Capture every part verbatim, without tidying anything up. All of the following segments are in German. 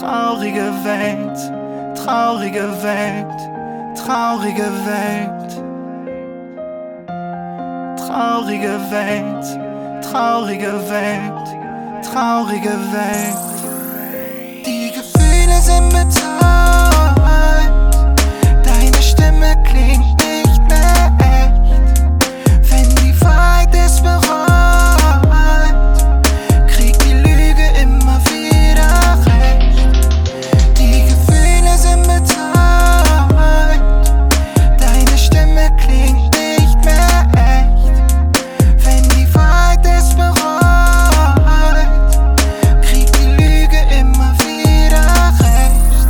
Traurige Welt, traurige Welt, traurige Welt. Traurige Welt, traurige Welt, traurige Welt. Die Gefühle sind bezahlt, deine Stimme klingt nicht mehr echt. Wenn die Wahrheit ist bereit, kriegt die Lüge immer wieder recht. Die Gefühle sind bezahlt, deine Stimme klingt nicht mehr echt. Wenn die Wahrheit ist bereit, kriegt die Lüge immer wieder recht.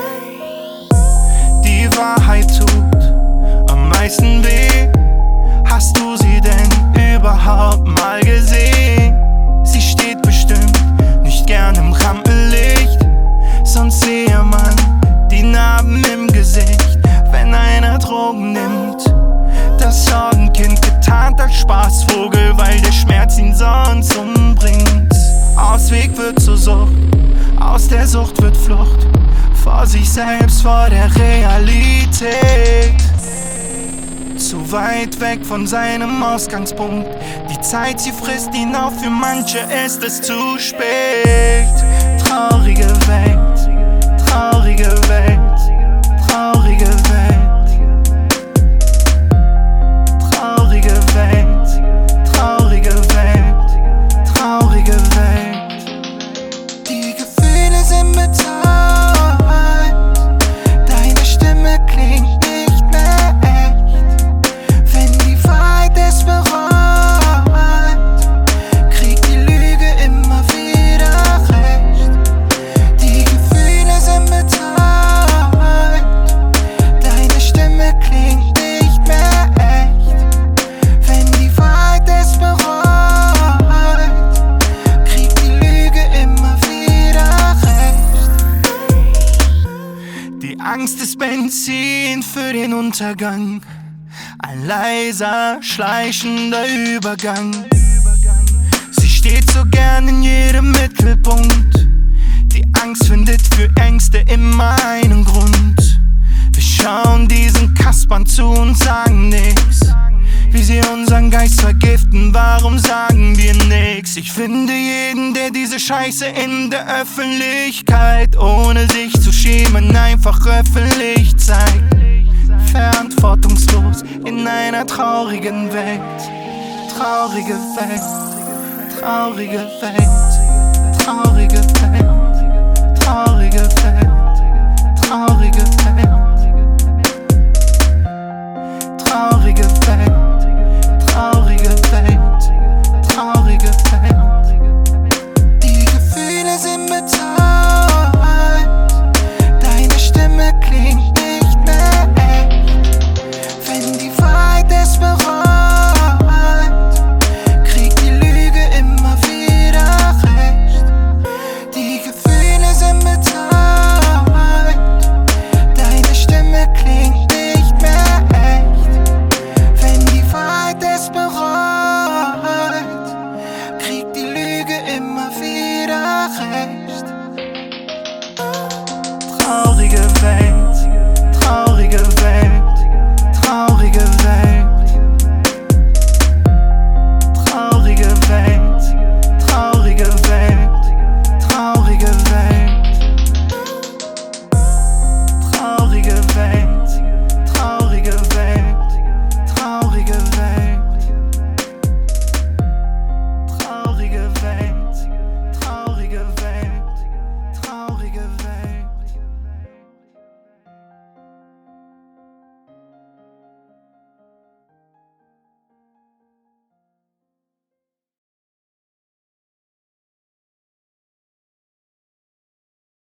Die Wahrheit tut am meisten weh. Hast du sie denn überhaupt mal gesehen? Sie steht bestimmt nicht gern im Rampenlicht, sonst sehe man die Narben im Gesicht. Wenn einer Drogen nimmt, das Sorgenkind getarnt als Spaßvogel, weil der Schmerz ihn sonst umbringt. Ausweg wird zur Sucht, aus der Sucht wird Flucht, vor sich selbst, vor der Realität. Zu weit weg von seinem Ausgangspunkt, die Zeit, sie frisst ihn auf, für manche ist es zu spät. Traurige Welt, traurige Welt, traurige Welt. Traurige Welt, traurige Welt, traurige Welt. Die Gefühle sind bezahlt, deine Stimme klingt nicht mehr echt. Wenn die Wahrheit ist bereit, kriegt die Lüge immer wieder recht. Die Gefühle sind bezahlt, deine Stimme klingt nicht mehr echt. Wenn die Wahrheit ist bereit, kriegt die Lüge immer wieder recht. Die Angst ist Benzin für den Untergang, ein leiser, schleichender Übergang. Sie steht so gern in jedem Mittelpunkt. Die Angst findet für Ängste immer einen Grund. Wir schauen diesen Kaspern zu und sagen nix. Wie sie unseren Geist vergiften, warum sagen wir nix? Ich finde jeden, der diese Scheiße in der Öffentlichkeit, ohne sich zu schämen, einfach öffentlich zeigt. Verantwortungslos in einer traurigen Welt, traurige Welt, traurige Welt.